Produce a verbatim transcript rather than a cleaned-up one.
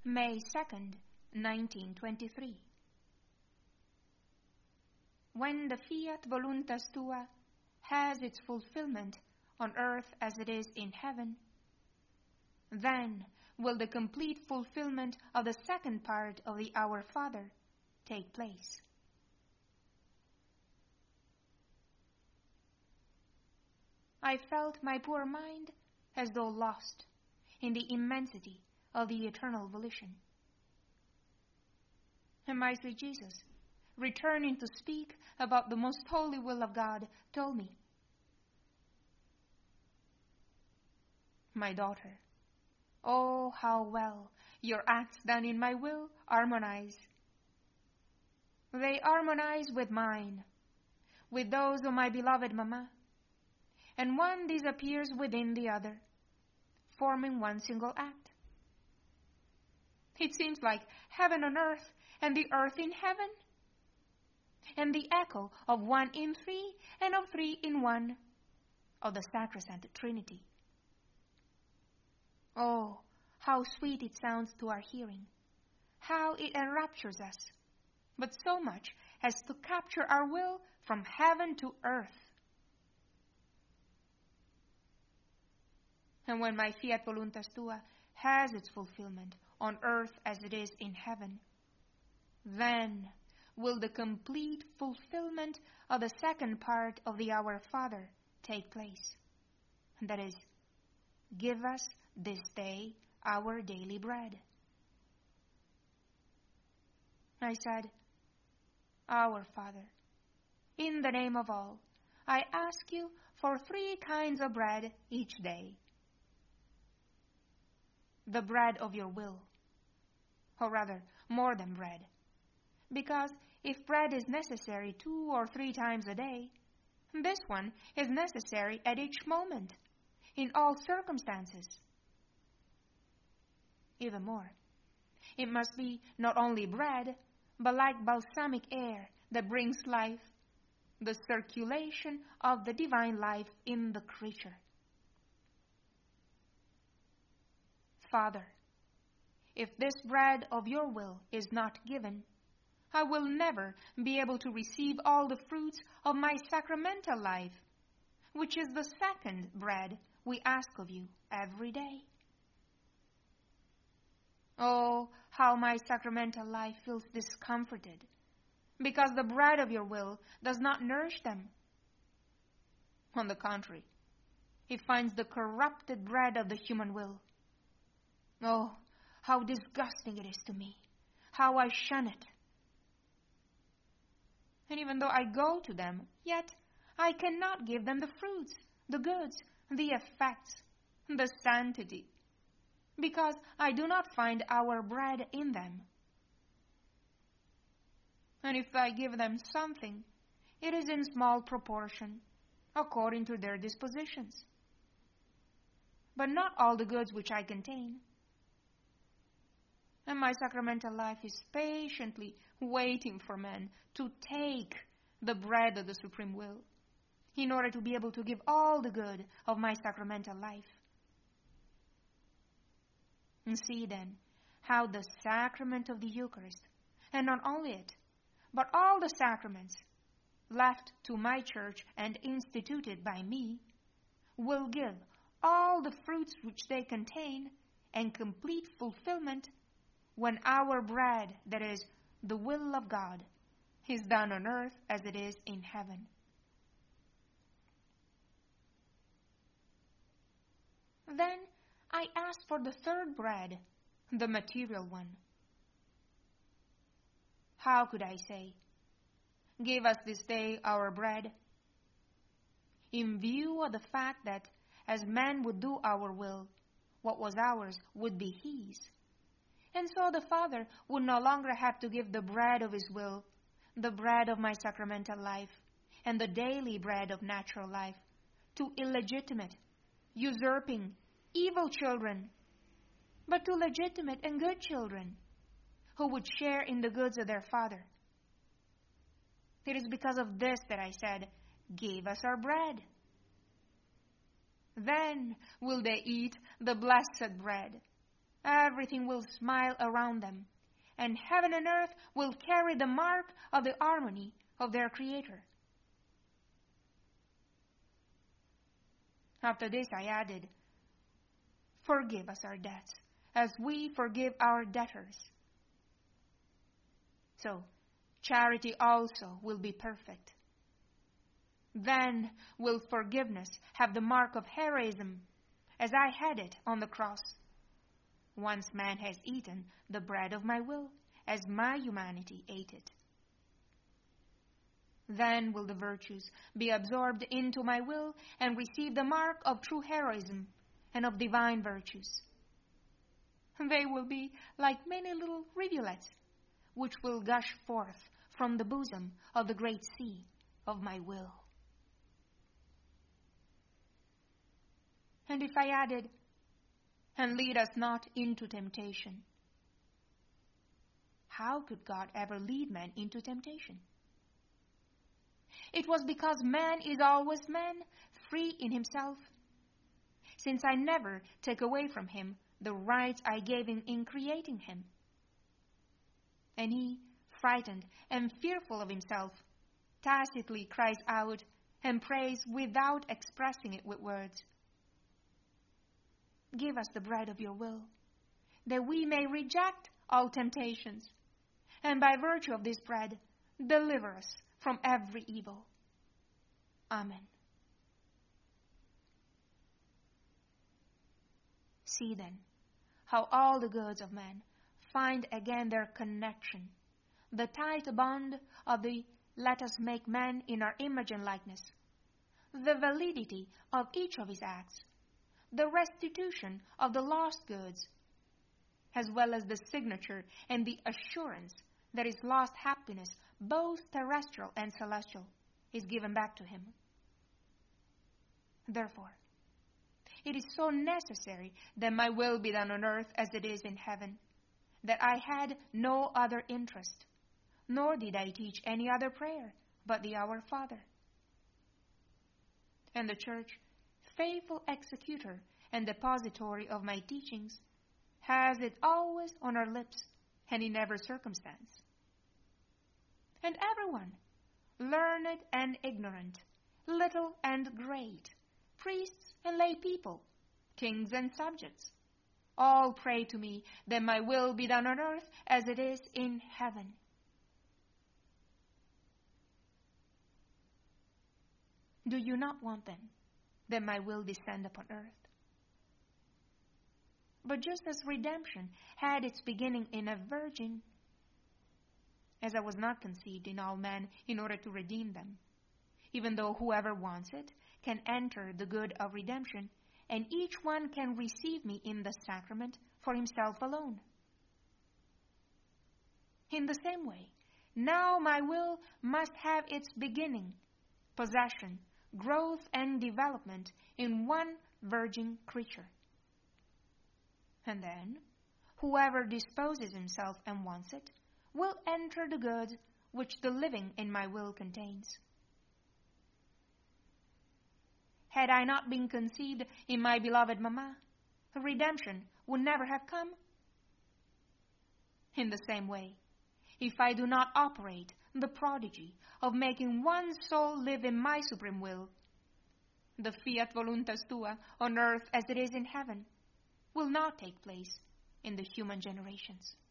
May second, nineteen twenty-three. When the fiat voluntas tua has its fulfillment on earth as it is in heaven, then will the complete fulfillment of the second part of the Our Father take place. I felt my poor mind as though lost in the immensity of the eternal volition. And my sweet Jesus, returning to speak about the most holy will of God, told me, "My daughter, oh, how well your acts done in my will harmonize. They harmonize with mine, with those of my beloved Mama, and one disappears within the other, forming one single act. It seems like heaven on earth and the earth in heaven, and the echo of one in three and of three in one, of the Sacrosanct Trinity. Oh, how sweet it sounds to our hearing, how it enraptures us, but so much as to capture our will from heaven to earth. And when my fiat voluntas tua has its fulfillment on earth as it is in heaven, then will the complete fulfillment of the second part of the Our Father take place. And that is, give us this day our daily bread. I said, Our Father, in the name of all, I ask you for three kinds of bread each day. The bread of your will, or rather, more than bread. Because if bread is necessary two or three times a day, this one is necessary at each moment, in all circumstances. Even more, it must be not only bread, but like balsamic air that brings life, the circulation of the divine life in the creature. Father, if this bread of your will is not given, I will never be able to receive all the fruits of my sacramental life, which is the second bread we ask of you every day. Oh, how my sacramental life feels discomforted, because the bread of your will does not nourish them. On the contrary, it finds the corrupted bread of the human will. Oh, how disgusting it is to me, how I shun it. And even though I go to them, yet I cannot give them the fruits, the goods, the effects, the sanctity, because I do not find our bread in them. And if I give them something, it is in small proportion, according to their dispositions, but not all the goods which I contain. And my sacramental life is patiently waiting for men to take the bread of the supreme will, in order to be able to give all the good of my sacramental life. And see then how the sacrament of the Eucharist, and not only it, but all the sacraments left to my church and instituted by me, will give all the fruits which they contain and complete fulfillment when our bread, that is, the will of God, is done on earth as it is in heaven. Then I asked for the third bread, the material one. How could I say, give us this day our bread, in view of the fact that as man would do our will, what was ours would be his? And so the Father would no longer have to give the bread of his will, the bread of my sacramental life, and the daily bread of natural life, to illegitimate, usurping, evil children, but to legitimate and good children, who would share in the goods of their Father. It is because of this that I said, give us our bread. Then will they eat the blessed bread, everything will smile around them, and heaven and earth will carry the mark of the harmony of their Creator. After this I added, forgive us our debts, as we forgive our debtors. So, charity also will be perfect. Then will forgiveness have the mark of heroism, as I had it on the cross. Once man has eaten the bread of my will, as my humanity ate it. Then will the virtues be absorbed into my will and receive the mark of true heroism and of divine virtues. They will be like many little rivulets, which will gush forth from the bosom of the great sea of my will. And if I added, and lead us not into temptation, how could God ever lead man into temptation? It was because man is always man, free in himself, since I never take away from him the rights I gave him in creating him. And he, frightened and fearful of himself, tacitly cries out and prays without expressing it with words. Give us the bread of your will, that we may reject all temptations, and by virtue of this bread, deliver us from every evil. Amen. See then how all the goods of man find again their connection, the tight bond of the let us make man in our image and likeness, the validity of each of his acts, the restitution of the lost goods, as well as the signature and the assurance that his lost happiness, both terrestrial and celestial, is given back to him. Therefore, it is so necessary that my will be done on earth as it is in heaven, that I had no other interest, nor did I teach any other prayer but the Our Father. And the Church, faithful executor and depository of my teachings, has it always on her lips and in every circumstance. And everyone, learned and ignorant, little and great, priests and lay people, kings and subjects, all pray to me that my will be done on earth as it is in heaven. Do you not want then that my will descend upon earth? But just as redemption had its beginning in a virgin, as I was not conceived in all men in order to redeem them, even though whoever wants it can enter the good of redemption, and each one can receive me in the sacrament for himself alone. In the same way, now my will must have its beginning, possession, growth, and development in one virgin creature. And then, whoever disposes himself and wants it, will enter the good which the living in my will contains. Had I not been conceived in my beloved Mamma, redemption would never have come. In the same way, if I do not operate the prodigy of making one soul live in my supreme will, the fiat voluntas tua on earth as it is in heaven will not take place in the human generations.